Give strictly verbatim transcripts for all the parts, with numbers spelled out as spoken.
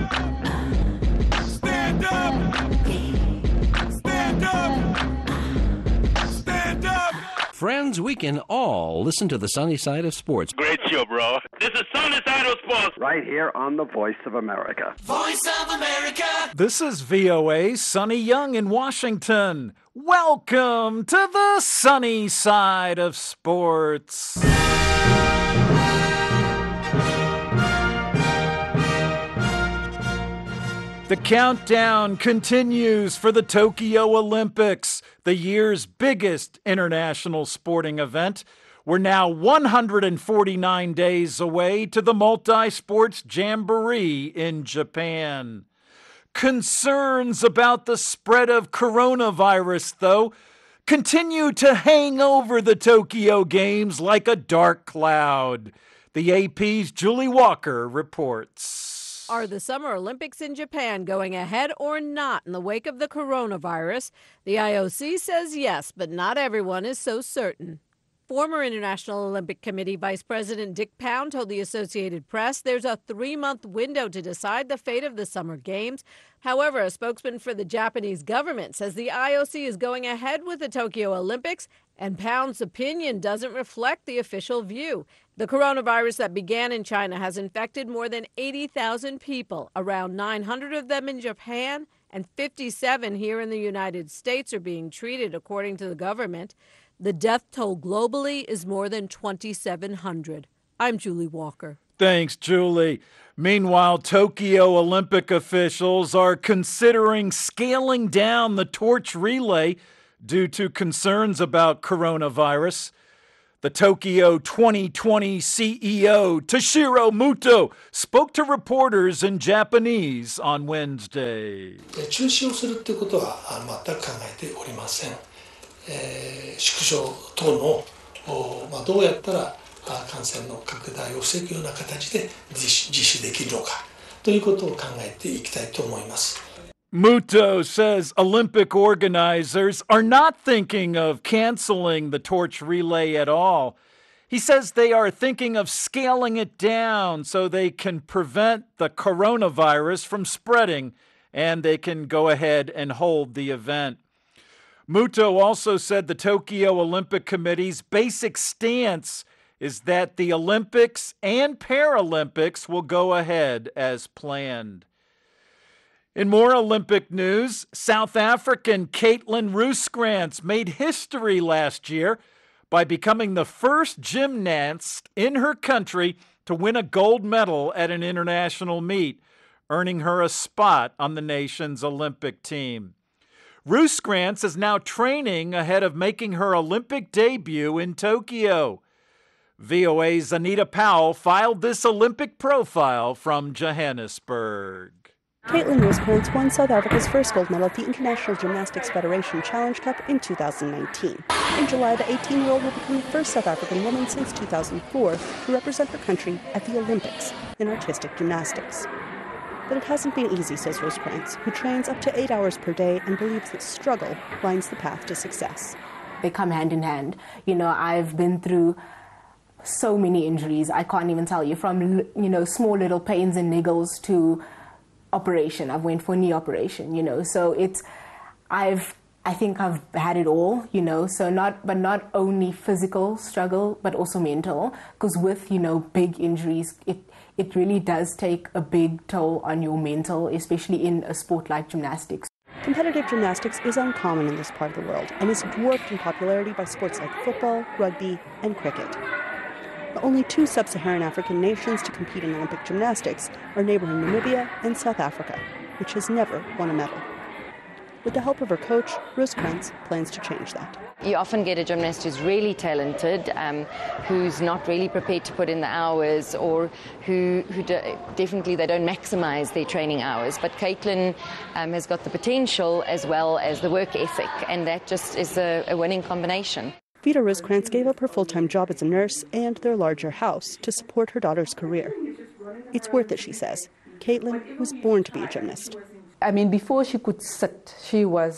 Stand up! Stand up! Stand up! Friends, we can all listen to the sunny side of sports. Great show, bro. This is Sunny Side of Sports. Right here on the Voice of America. Voice of America! This is V O A's Sonny Young in Washington. Welcome to the sunny side of sports. The countdown continues for the Tokyo Olympics, the year's biggest international sporting event. We're now one hundred forty-nine days away to the Multi-Sports Jamboree in Japan. Concerns about the spread of coronavirus, though, continue to hang over the Tokyo Games like a dark cloud. The A P's Julie Walker reports. Are the Summer Olympics in Japan going ahead or not in the wake of the coronavirus? The I O C says yes, but not everyone is so certain. Former International Olympic Committee Vice President Dick Pound told the Associated Press there's a three-month window to decide the fate of the Summer Games. However, a spokesman for the Japanese government says the I O C is going ahead with the Tokyo Olympics, and Pound's opinion doesn't reflect the official view. The coronavirus that began in China has infected more than eighty thousand people. Around nine hundred of them in Japan and fifty-seven here in the United States are being treated, according to the government. The death toll globally is more than twenty-seven hundred. I'm Julie Walker. Thanks, Julie. Meanwhile, Tokyo Olympic officials are considering scaling down the torch relay due to concerns about coronavirus. The Tokyo twenty twenty C E O, Toshiro Muto, spoke to reporters in Japanese on Wednesday. 中止をするということは全く考えておりません。えー、縮小等の、まあ、どうやったら感染の拡大を防ぐような形で実施、実施できるのかということを考えていきたいと思います。 Muto says Olympic organizers are not thinking of canceling the torch relay at all. He says they are thinking of scaling it down so they can prevent the coronavirus from spreading and they can go ahead and hold the event. Muto also said the Tokyo Olympic Committee's basic stance is that the Olympics and Paralympics will go ahead as planned. In more Olympic news, South African Caitlin Rooskrantz made history last year by becoming the first gymnast in her country to win a gold medal at an international meet, earning her a spot on the nation's Olympic team. Rooskrantz is now training ahead of making her Olympic debut in Tokyo. V O A's Anita Powell filed this Olympic profile from Johannesburg. Caitlin Rooskrantz won South Africa's first gold medal at the International Gymnastics Federation Challenge Cup in two thousand nineteen. In July, the eighteen-year-old will become the first South African woman since two thousand four to represent her country at the Olympics in artistic gymnastics. But it hasn't been easy, says Rooskrantz, who trains up to eight hours per day and believes that struggle lines the path to success. They come hand in hand. You know, I've been through so many injuries, I can't even tell you, from, you know, small little pains and niggles to operation. I've went for a knee operation, you know, so it's, I've, I think I've had it all, you know, so not, but not only physical struggle, but also mental, because with, you know, big injuries, it, it really does take a big toll on your mental, especially in a sport like gymnastics. Competitive gymnastics is uncommon in this part of the world and is dwarfed in popularity by sports like football, rugby, and cricket. The only two sub-Saharan African nations to compete in Olympic gymnastics are neighboring Namibia and South Africa, which has never won a medal. With the help of her coach, Rooskrantz plans to change that. You often get a gymnast who's really talented, um, who's not really prepared to put in the hours, or who, who do, definitely they don't maximize their training hours. But Caitlin um, has got the potential as well as the work ethic, and that just is a, a winning combination. Vida Rooskrantz gave up her full-time job as a nurse and their larger house to support her daughter's career. It's worth it, she says. Caitlin was born to be a gymnast. I mean, before she could sit, she was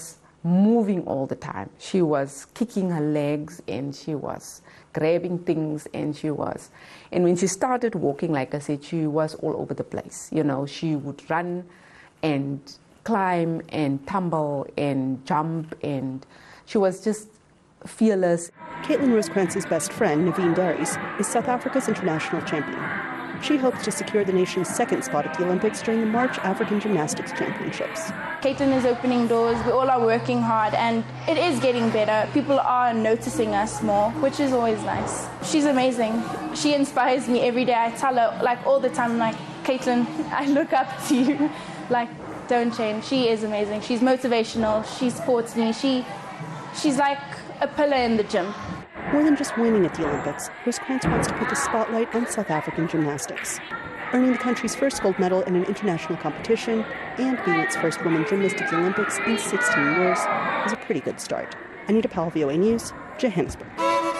moving all the time. She was kicking her legs and she was grabbing things and she was, and when she started walking, like I said, she was all over the place. You know, she would run and climb and tumble and jump, and she was just fearless. Caitlin Rosecrantz's best friend, Naveen Darius, is South Africa's international champion. She hopes to secure the nation's second spot at the Olympics during the March African Gymnastics Championships. Caitlin is opening doors. We all are working hard, and it is getting better. People are noticing us more, which is always nice. She's amazing. She inspires me every day. I tell her, like, all the time, like, Caitlin, I look up to you. Like, don't change. She is amazing. She's motivational. She supports me. She, she's like a pillar in the gym. More than just winning at the Olympics, Rosecrantz wants to put the spotlight on South African gymnastics. Earning the country's first gold medal in an international competition and being its first woman gymnast at the Olympics in sixteen years is a pretty good start. Anita Powell, V O A News, Johannesburg.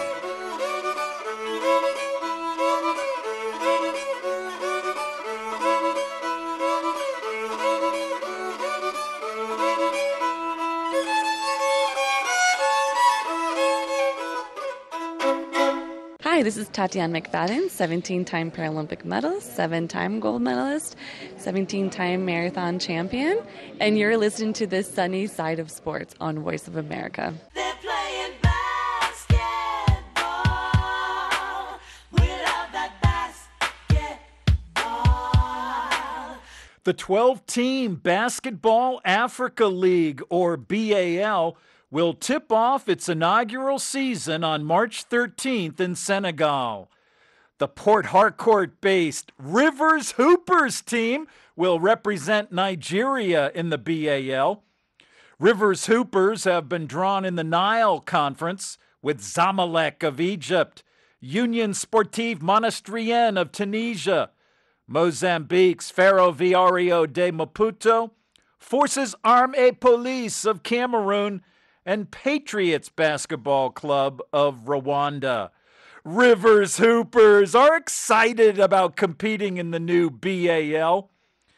Hi, this is Tatiana McFadden, seventeen-time Paralympic medalist, seven-time gold medalist, seventeen-time marathon champion, and you're listening to the sunny side of sports on Voice of America. They're playing basketball. We love that basketball. The twelve-team Basketball Africa League, or B A L, will tip off its inaugural season on March thirteenth in Senegal. The Port Harcourt-based Rivers Hoopers team will represent Nigeria in the B A L. Rivers Hoopers have been drawn in the Nile Conference with Zamalek of Egypt, Union Sportive Monastrienne of Tunisia, Mozambique's Ferroviario de Maputo, Forces Armées Police of Cameroon, and Patriots Basketball Club of Rwanda. Rivers Hoopers are excited about competing in the new B A L.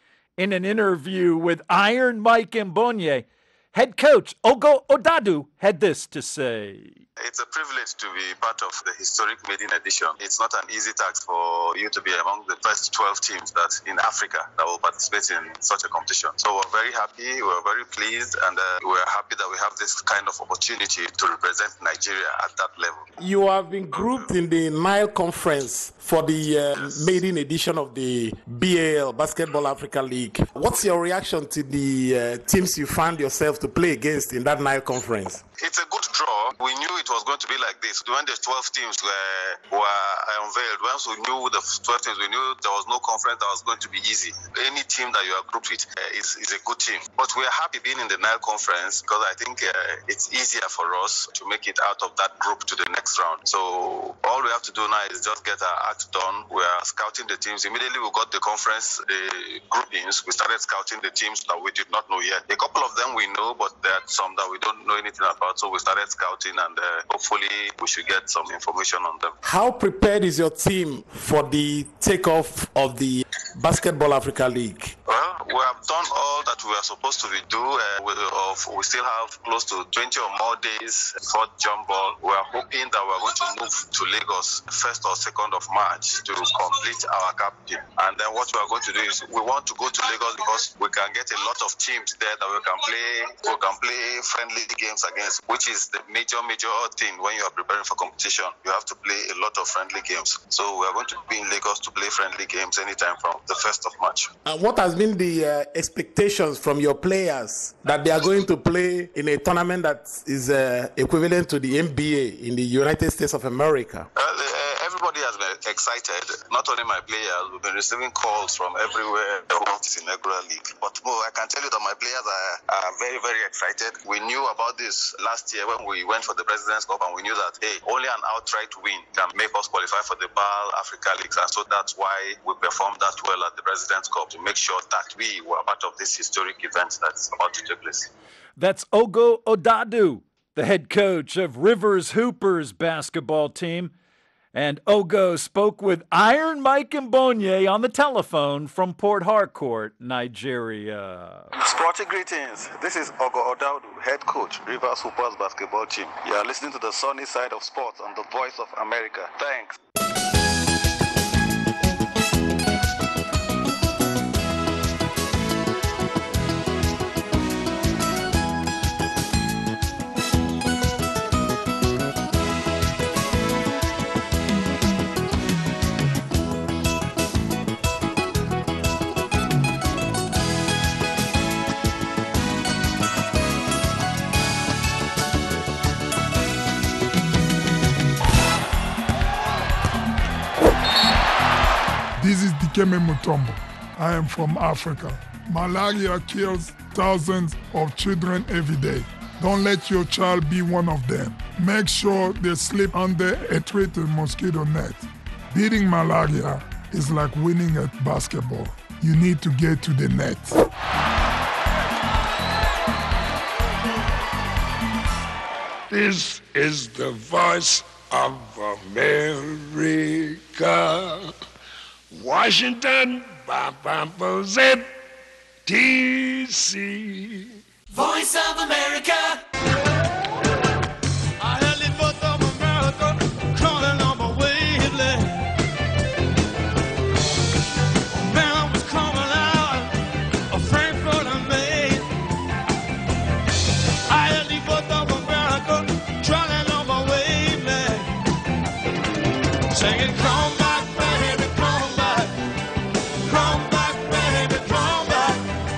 In an interview with Iron Mike Mbonye, head coach Ogo Odadu had this to say. It's a privilege to be part of the historic maiden edition. It's not an easy task for you to be among the first twelve teams that in Africa that will participate in such a competition. So we're very happy, we're very pleased, and uh, we're happy that we have this kind of opportunity to represent Nigeria at that level. You have been grouped in the Nile Conference for the uh, yes. maiden edition of the B A L, Basketball Africa League. What's your reaction to the uh, teams you found yourself to play against in that Nile Conference? It's a good draw. We knew it was going to be like this. When the twelve teams were, were unveiled, once we knew the twelve teams, we knew there was no conference that was going to be easy. Any team that you are grouped with uh, is, is a good team. But we are happy being in the Nile Conference because I think uh, it's easier for us to make it out of that group to the next round. So all we have to do now is just get our act done. We are scouting the teams. Immediately we got the conference, the groupings, we started scouting the teams that we did not know yet. A couple of them we know, but there are some that we don't know anything about. So we started scouting, and uh, hopefully we should get some information on them. How prepared is your team for the takeoff of the Basketball Africa League? Well, we have done all that we are supposed to be do. Uh, we, of, we still have close to twenty or more days for jump ball. We are hoping that we are going to move to Lagos first or second of March to complete our captain. And then what we are going to do is we want to go to Lagos because we can get a lot of teams there that we can play. We can play friendly games against, which is the major, major thing when you are preparing for competition. You have to play a lot of friendly games. So we are going to be in Lagos to play friendly games anytime from the first of March. And what has been the uh, expectations from your players that they are going to play in a tournament that is uh, equivalent to the N B A in the United States of America? Uh, uh, everybody has been excited. Not only my players, we've been receiving calls from everywhere about this inaugural league. But more, I can tell you that my players are, are very, very excited. We knew about this last year when we went for the President's Cup, and we knew that, hey, only an outright win can make us qualify for the B A L Africa Leagues. And so that's why we performed that well at the President's Cup, to make sure that we were part of this historic event that's about to take place. That's Ogo Odadu, the head coach of Rivers Hoopers basketball team. And Ogo spoke with Iron Mike Mbonye on the telephone from Port Harcourt, Nigeria. Sporty greetings. This is Ogo Odaudu, head coach, Rivers Hoopers basketball team. You are listening to the sunny side of sports on the Voice of America. Thanks. This is Dikeme Mutombo. I am from Africa. Malaria kills thousands of children every day. Don't let your child be one of them. Make sure they sleep under a treated mosquito net. Beating malaria is like winning at basketball. You need to get to the net. This is the voice of America. Washington, D C Voice of America. I heard the voice of America calling on my wavelength. Man, I was coming out of Frankfurt and Maine. I heard the voice of America calling on my wavelength. Singing, come back, baby, come back. Come back, baby, come back.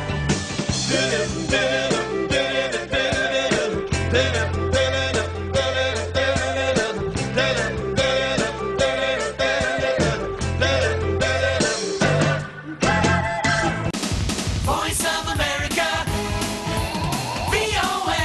Voice of America. V O A.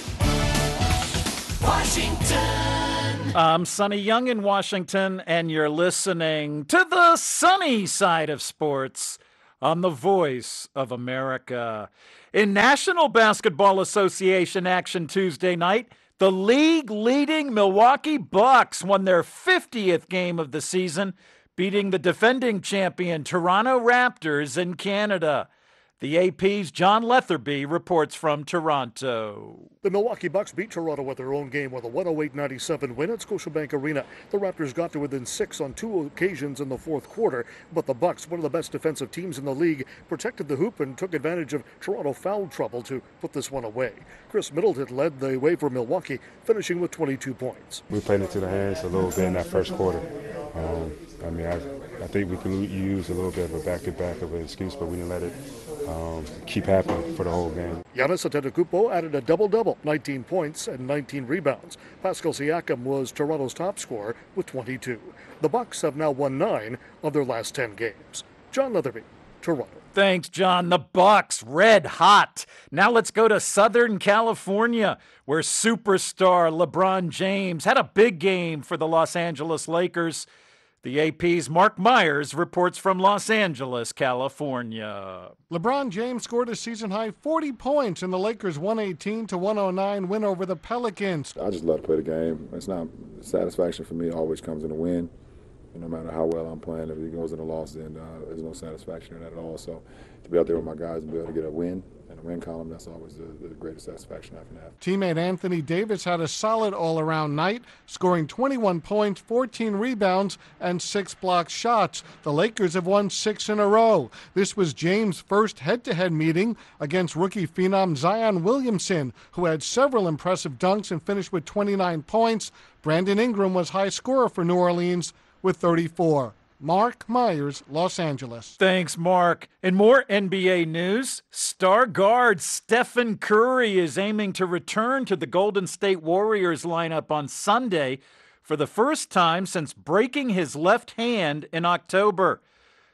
Washington. I'm Sonny Young in Washington, and you're listening to the sunny side of sports on the Voice of America. In National Basketball Association action Tuesday night, the league-leading Milwaukee Bucks won their fiftieth game of the season, beating the defending champion Toronto Raptors in Canada. The A P's John Leatherby reports from Toronto. The Milwaukee Bucks beat Toronto at their own game with a one oh eight ninety-seven win at Scotiabank Arena. The Raptors got to within six on two occasions in the fourth quarter, but the Bucks, one of the best defensive teams in the league, protected the hoop and took advantage of Toronto foul trouble to put this one away. Chris Middleton led the way for Milwaukee, finishing with twenty-two points. We played into the hands a little bit in that first quarter. Um, I mean, I, I think we could use a little bit of a back-to-back of an excuse, but we didn't let it um, keep happening for the whole game. Giannis Antetokounmpo added a double-double, nineteen points and nineteen rebounds. Pascal Siakam was Toronto's top scorer with twenty-two. The Bucks have now won nine of their last ten games. John Leatherby, Toronto. Thanks, John. The Bucks, red hot. Now let's go to Southern California, where superstar LeBron James had a big game for the Los Angeles Lakers. The A P's Mark Myers reports from Los Angeles, California. LeBron James scored a season-high forty points in the Lakers' one eighteen to one oh nine win over the Pelicans. I just love to play the game. It's not satisfaction for me. It always comes in a win. No matter how well I'm playing, if it goes in a loss, then uh, there's no satisfaction in that at all. So to be out there with my guys and be able to get a win and a win column, that's always the, the greatest satisfaction I can have. Teammate Anthony Davis had a solid all-around night, scoring twenty-one points, fourteen rebounds, and six block shots. The Lakers have won six in a row. This was James' first head-to-head meeting against rookie phenom Zion Williamson, who had several impressive dunks and finished with twenty-nine points. Brandon Ingram was high scorer for New Orleans with thirty-four. Mark Myers, Los Angeles. Thanks, Mark. In more N B A news, star guard Stephen Curry is aiming to return to the Golden State Warriors lineup on Sunday for the first time since breaking his left hand in October.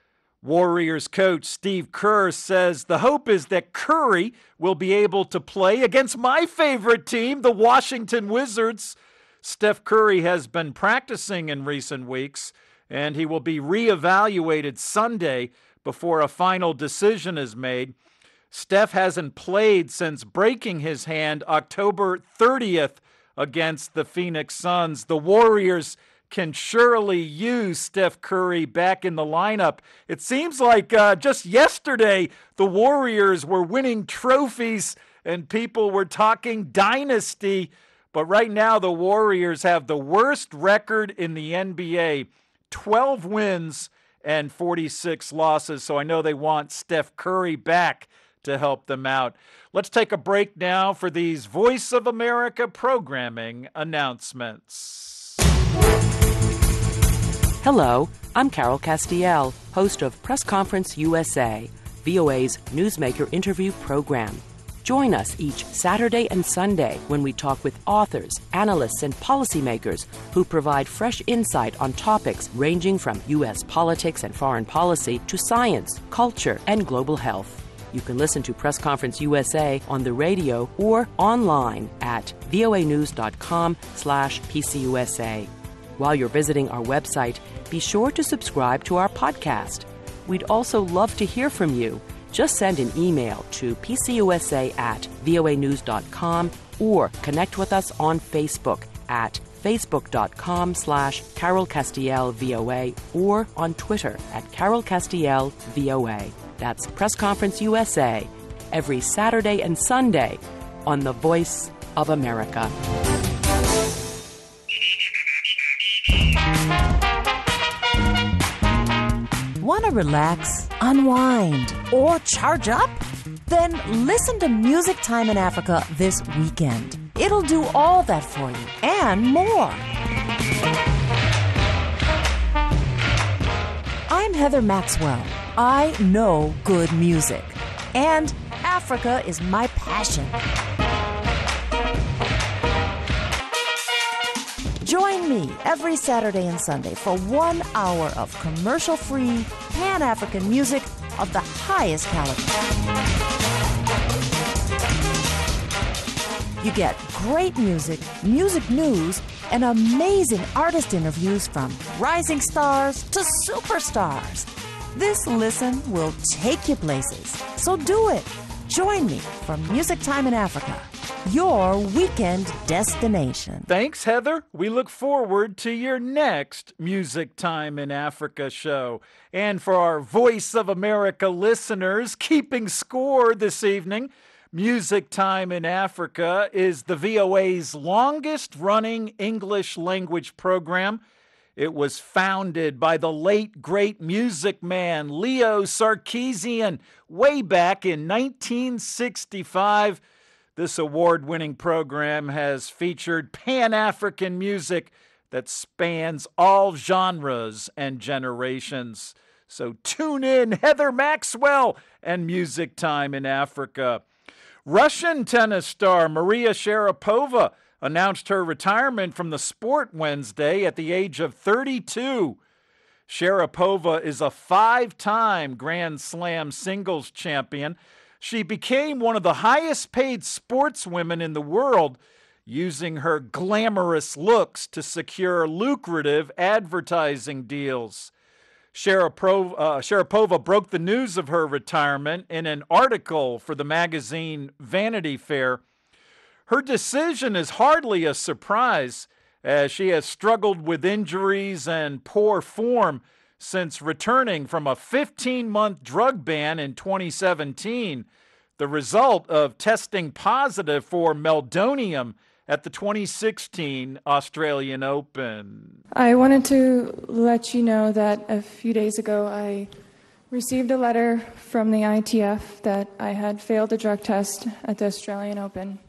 Warriors coach Steve Kerr says the hope is that Curry will be able to play against my favorite team, the Washington Wizards. Steph Curry has been practicing in recent weeks, and he will be reevaluated Sunday before a final decision is made. Steph hasn't played since breaking his hand October thirtieth against the Phoenix Suns. The Warriors can surely use Steph Curry back in the lineup. It seems like uh, just yesterday the Warriors were winning trophies and people were talking dynasty. But right now the Warriors have the worst record in the N B A, twelve wins and forty-six losses. So I know they want Steph Curry back to help them out. Let's take a break now for these Voice of America programming announcements. Hello, I'm Carol Castiel, host of Press Conference U S A, V O A's newsmaker interview program. Join us each Saturday and Sunday when we talk with authors, analysts, and policymakers who provide fresh insight on topics ranging from U S politics and foreign policy to science, culture, and global health. You can listen to Press Conference U S A on the radio or online at voanews.com slash PCUSA. While you're visiting our website, be sure to subscribe to our podcast. We'd also love to hear from you. Just send an email to pcusa at voanews.com or connect with us on Facebook at facebook.com slash Carol Castiel VOA or on Twitter at Carol Castiel VOA. That's Press Conference U S A, every Saturday and Sunday on The Voice of America. Want to relax, unwind, or charge up? Then listen to Music Time in Africa this weekend. It'll do all that for you and more. I'm Heather Maxwell. I know good music, and Africa is my passion. Join me every Saturday and Sunday for one hour of commercial-free, Pan-African music of the highest caliber. You get great music, music news, and amazing artist interviews from rising stars to superstars. This listen will take you places, so do it. Join me for Music Time in Africa, your weekend destination. Thanks, Heather. We look forward to your next Music Time in Africa show. And for our Voice of America listeners keeping score this evening, Music Time in Africa is the V O A's longest-running English language program. It was founded by the late, great music man Leo Sarkeesian way back in nineteen sixty-five. This award-winning program has featured Pan-African music that spans all genres and generations. So tune in, Heather Maxwell and Music Time in Africa. Russian tennis star Maria Sharapova announced her retirement from the sport Wednesday at the age of thirty-two. Sharapova is a five-time Grand Slam singles champion. She became one of the highest-paid sportswomen in the world, using her glamorous looks to secure lucrative advertising deals. Sharapova, uh, Sharapova broke the news of her retirement in an article for the magazine Vanity Fair. Her decision is hardly a surprise, as she has struggled with injuries and poor form since returning from a fifteen-month drug ban in twenty seventeen, the result of testing positive for meldonium at the twenty sixteen Australian Open. I wanted to let you know that a few days ago I received a letter from the I T F that I had failed a drug test at the Australian Open.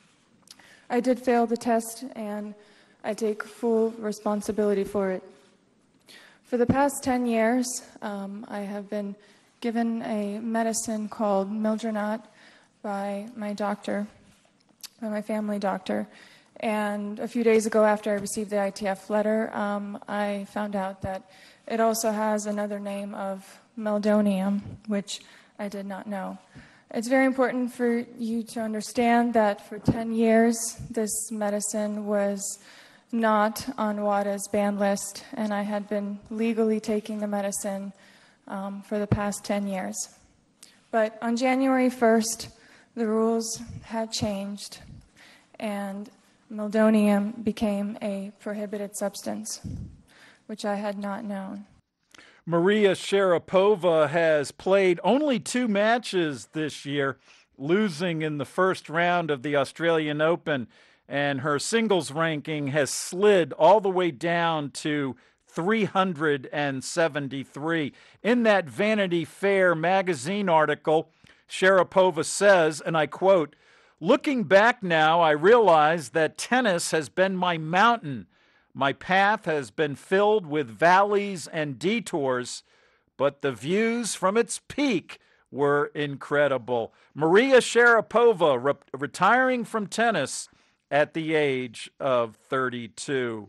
I did fail the test, and I take full responsibility for it. For the past ten years, um, I have been given a medicine called Mildronate by my doctor, by my family doctor. And a few days ago, after I received the I T F letter, um, I found out that it also has another name of meldonium, which I did not know. It's very important for you to understand that for ten years, this medicine was not on WADA's ban list, and I had been legally taking the medicine um, for the past ten years. But on January first, the rules had changed, and meldonium became a prohibited substance, which I had not known. Maria Sharapova has played only two matches this year, losing in the first round of the Australian Open, and her singles ranking has slid all the way down to three hundred seventy-three. In that Vanity Fair magazine article, Sharapova says, and I quote, "Looking back now, I realize that tennis has been my mountain. My path has been filled with valleys and detours, but the views from its peak were incredible." Maria Sharapova re- retiring from tennis at the age of thirty-two.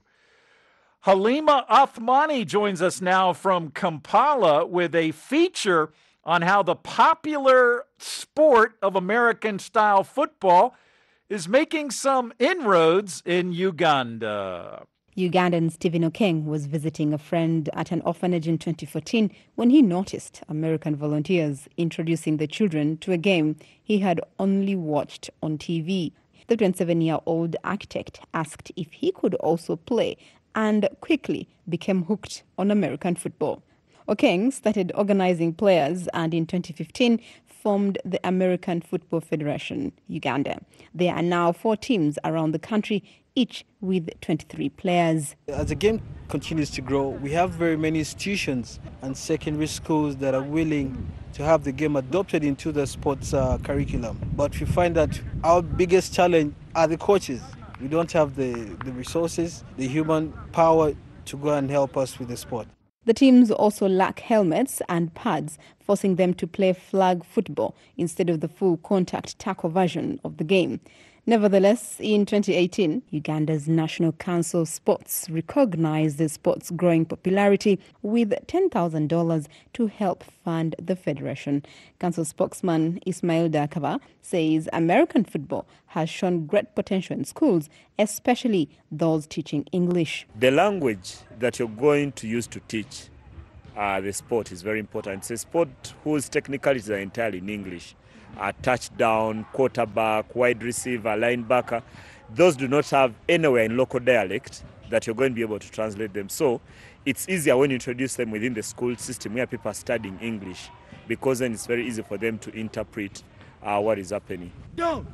Halima Othmani joins us now from Kampala with a feature on how the popular sport of American-style football is making some inroads in Uganda. Ugandan Stephen Okeng was visiting a friend at an orphanage in twenty fourteen when he noticed American volunteers introducing the children to a game he had only watched on T V. The twenty-seven-year-old architect asked if he could also play and quickly became hooked on American football. Okeng started organizing players and in twenty fifteen formed the American Football Federation, Uganda. There are now four teams around the country, each with twenty-three players. As the game continues to grow, we have very many institutions and secondary schools that are willing to have the game adopted into the sports uh, curriculum. But we find that our biggest challenge are the coaches. We don't have the, the resources, the human power to go and help us with the sport. The teams also lack helmets and pads, forcing them to play flag football instead of the full contact tackle version of the game. Nevertheless, in twenty eighteen, Uganda's National Council of Sports recognized the sport's growing popularity with ten thousand dollars to help fund the federation. Council spokesman Ismail Dakaba says American football has shown great potential in schools, especially those teaching English. The language that you're going to use to teach uh, the sport is very important. It's a sport whose technicalities are entirely in English. A touchdown, quarterback, wide receiver, linebacker. Those do not have anywhere in local dialect that you're going to be able to translate them. So it's easier when you introduce them within the school system where people are studying English, because then it's very easy for them to interpret uh, what is happening. Down.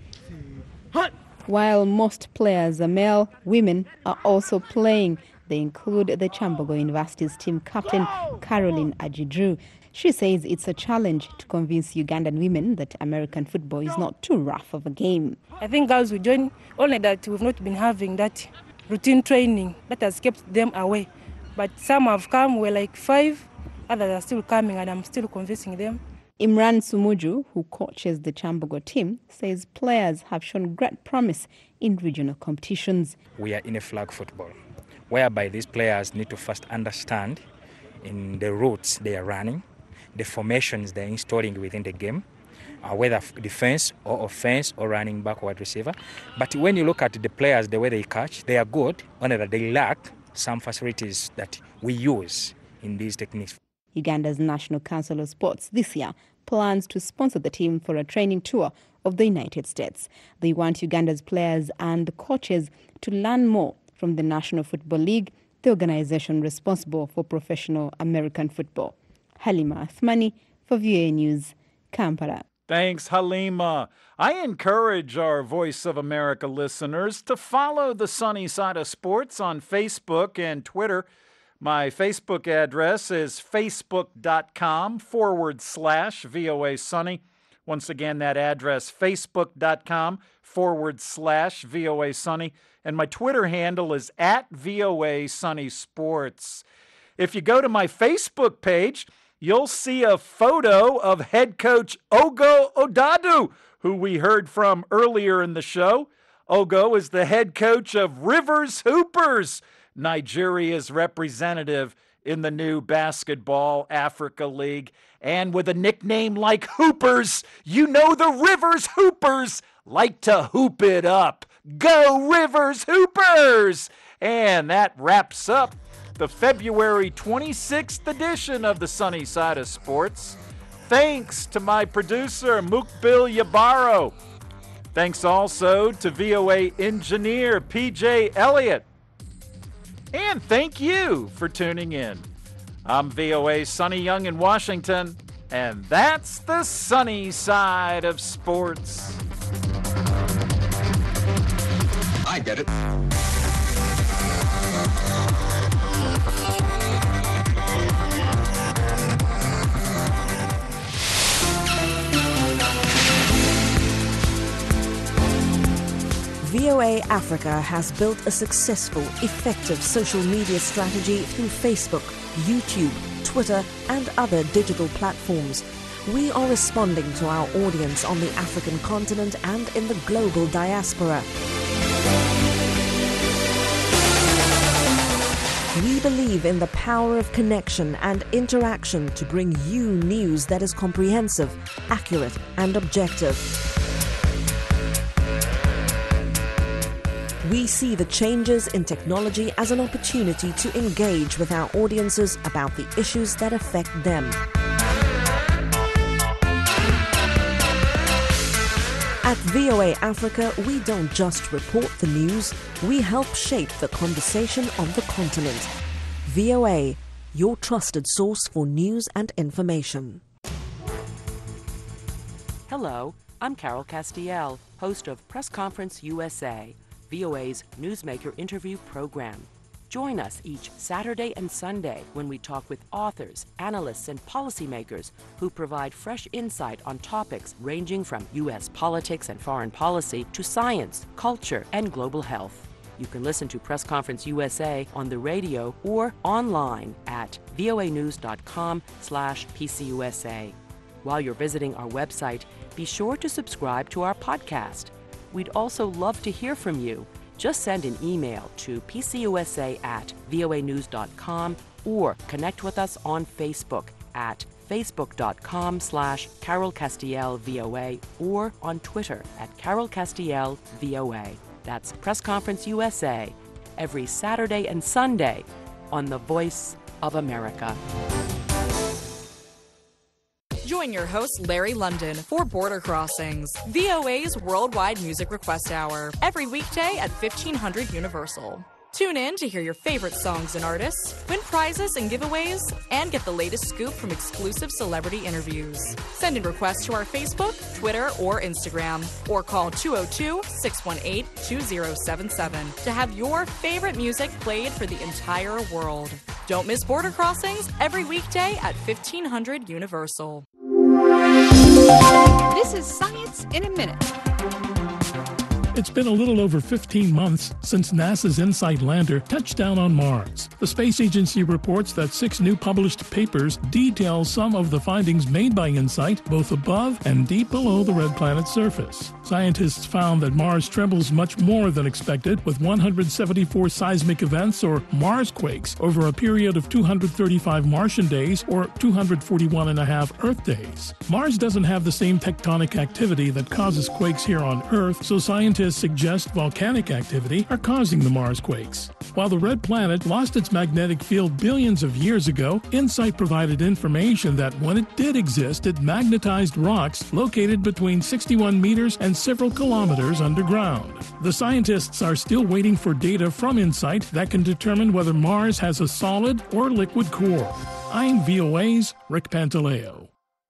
While most players are male, women are also playing. They include the Chambogo University's team captain, Caroline Ajidru. She says it's a challenge to convince Ugandan women that American football is not too rough of a game. I think girls will join, only that we've not been having that routine training that has kept them away. But some have come, we're like five, others are still coming, and I'm still convincing them. Imran Sumuju, who coaches the Chambogo team, says players have shown great promise in regional competitions. We are in a flag football, whereby these players need to first understand in the routes they are running, the formations they're installing within the game, uh, whether defense or offense or running back or wide receiver. But when you look at the players, the way they catch, they are good, only that they lack some facilities that we use in these techniques. Uganda's National Council of Sports this year plans to sponsor the team for a training tour of the United States. They want Uganda's players and coaches to learn more from the National Football League, the organization responsible for professional American football. Halima Othmani for V O A News, Kampala. Thanks, Halima. I encourage our Voice of America listeners to follow the Sunny Side of Sports on Facebook and Twitter. My Facebook address is facebook.com forward slash VOA Sunny. Once again, that address, facebook.com forward slash VOA Sunny. And my Twitter handle is at V O A Sunny Sports. If you go to my Facebook page, you'll see a photo of head coach Ogo Odadu, who we heard from earlier in the show. Ogo is the head coach of Rivers Hoopers, Nigeria's representative in the new Basketball Africa League. And with a nickname like Hoopers, you know the Rivers Hoopers like to hoop it up. Go Rivers Hoopers! And that wraps up the February twenty-sixth edition of the Sunny Side of Sports. Thanks to my producer, Mukbil Yabaro. Thanks also to V O A engineer P J Elliott. And thank you for tuning in. I'm V O A's Sonny Young in Washington, and that's the sunny side of sports. I get it. V O A Africa has built a successful, effective social media strategy through Facebook, YouTube, Twitter, and other digital platforms. We are responding to our audience on the African continent and in the global diaspora. We believe in the power of connection and interaction to bring you news that is comprehensive, accurate, and objective. We see the changes in technology as an opportunity to engage with our audiences about the issues that affect them. At V O A Africa, we don't just report the news, we help shape the conversation on the continent. V O A, your trusted source for news and information. Hello, I'm Carol Castiel, host of Press Conference U S A, V O A's newsmaker interview program. Join us each Saturday and Sunday when we talk with authors, analysts, and policymakers who provide fresh insight on topics ranging from U S politics and foreign policy to science, culture, and global health. You can listen to Press Conference U S A on the radio or online at voanews.com slash PCUSA. While you're visiting our website, be sure to subscribe to our podcast. We'd also love to hear from you. Just send an email to pcusa at voanews dot com or connect with us on Facebook at facebook.com slash Carol Castiel VOA or on Twitter at Carol Castiel VOA. That's Press Conference U S A every Saturday and Sunday on the Voice of America. Join your host, Larry London, for Border Crossings, V O A's Worldwide Music Request Hour, every weekday at fifteen hundred Universal. Tune in to hear your favorite songs and artists, win prizes and giveaways, and get the latest scoop from exclusive celebrity interviews. Send in requests to our Facebook, Twitter, or Instagram, or call two oh two, six one eight, two oh seven seven to have your favorite music played for the entire world. Don't miss Border Crossings every weekday at fifteen hundred Universal. This is Science in a Minute. It's been a little over fifteen months since NASA's InSight lander touched down on Mars. The space agency reports that six new published papers detail some of the findings made by InSight, both above and deep below the red planet's surface. Scientists found that Mars trembles much more than expected, with one hundred seventy-four seismic events, or Marsquakes, over a period of two hundred thirty-five Martian days, or two hundred forty-one and a half Earth days. Mars doesn't have the same tectonic activity that causes quakes here on Earth, so scientists suggest volcanic activity are causing the Marsquakes. While the red planet lost its magnetic field billions of years ago, InSight provided information that when it did exist, it magnetized rocks located between sixty-one meters and several kilometers underground. The scientists are still waiting for data from InSight that can determine whether Mars has a solid or liquid core. I'm V O A's Rick Pantaleo.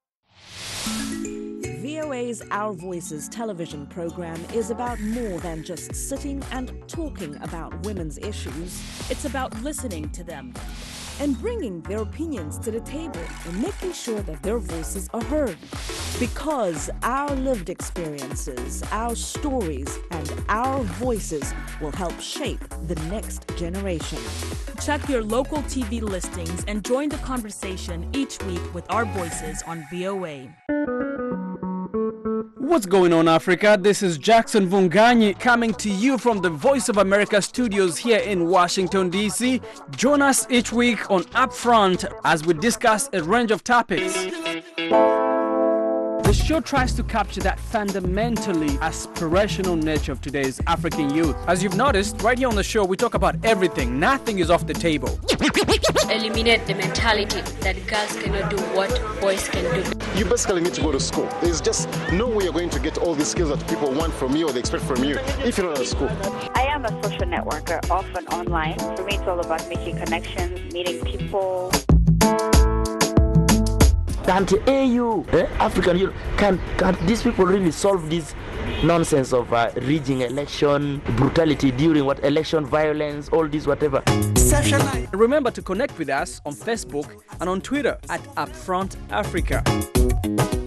V O A's Our Voices television program is about more than just sitting and talking about women's issues. It's about listening to them and bringing their opinions to the table and making sure that their voices are heard. Because our lived experiences, our stories, and our voices will help shape the next generation. Check your local T V listings and join the conversation each week with Our Voices on V O A. What's going on, Africa? This is Jackson Vunganyi coming to you from the Voice of America studios here in Washington, D C. Join us each week on Upfront as we discuss a range of topics. The show tries to capture that fundamentally aspirational nature of today's African youth. As you've noticed, right here on the show, we talk about everything. Nothing is off the table. Eliminate the mentality that girls cannot do what boys can do. You basically need to go to school. There's just no way you're going to get all these skills that people want from you or they expect from you if you're not at school. I am a social networker, often online. For me, it's all about making connections, meeting people. Can't A U, eh, African Union, can, can these people really solve this nonsense of uh, rigging election, brutality during what election, violence, all this, whatever? Remember to connect with us on Facebook and on Twitter at Upfront Africa.